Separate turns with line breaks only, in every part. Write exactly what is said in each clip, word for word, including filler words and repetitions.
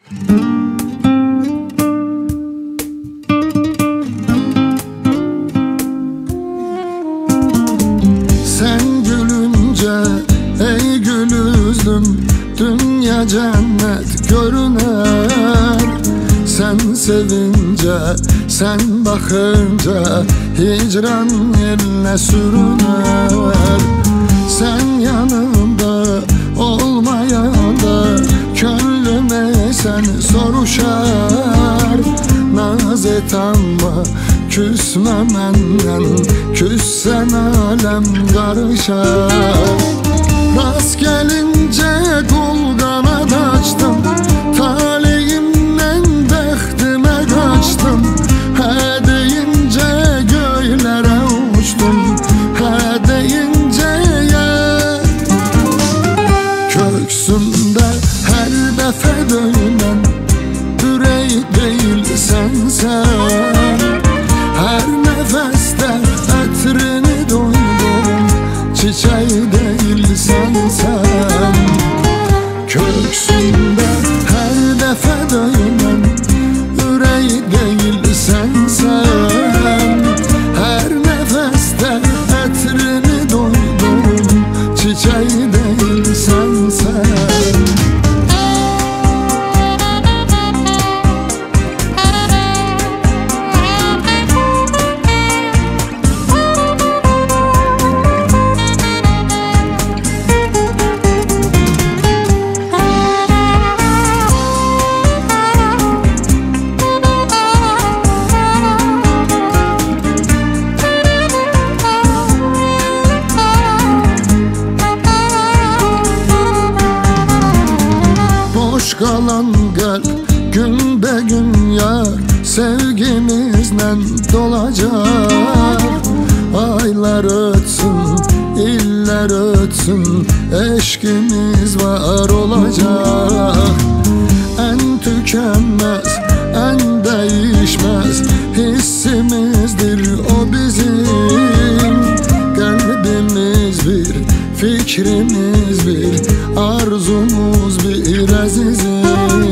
Sen gülünce ey gül üzlüm, dünya cennet görüner. Sen sevince, sen bakınca hicran eline sürüner. Sen yanımda olmayanda gönlüme sen soruşar. Naz et ama küsme menden, küssen alem karışar. Rast gelince kul kanat açtım, talihimden bəxtimə kaçtım. Hə deyince göylere uçtum, hə deyince yer. Köksümde her defa döyünen ürək değil sensen. Her nefeste etrini doydum, çiçeği değilsen sen. Köksümde her defa döyünen yüreği değilsen sen. Her nefeste etrini doydum, çiçeği değilsen sen. Boş kalan kalp gün be gün yar, sevgimizle dolacak. Aylar ötsün, iller ötsün, eşkimiz var olacak. En tükenmez, en değişmez hissimizdir o bizim. Kalbimiz bir, fikrimiz bir, arzumuz bir azizim.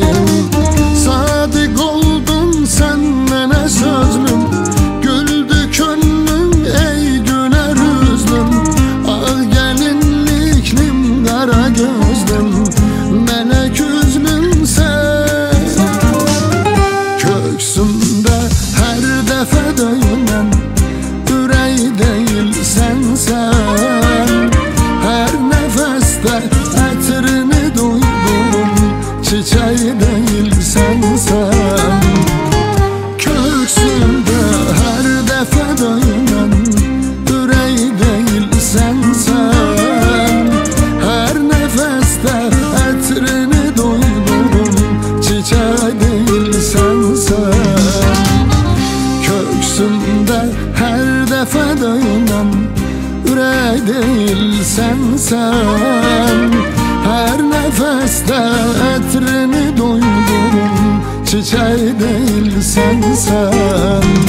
Sadık oldun sen mənə sözlüm, güldü könlüm ey güler üzlüm. Ağ gelinliklim, kara gözlüm, melek üzlüm sen. Köksümde her defa döyünen yüreği değilsen sen. Her nefeste etrini duydum, çiçeği değilsen sen. Köksümde her defa döyünen yüreği değilsen sen. Her nefeste etrini duydum, çiçeği değilsen sen. Köksümde her defa döyünen yüreği değilsen sen. Her nefeste etrini duydum, çiçeği değilsen sen.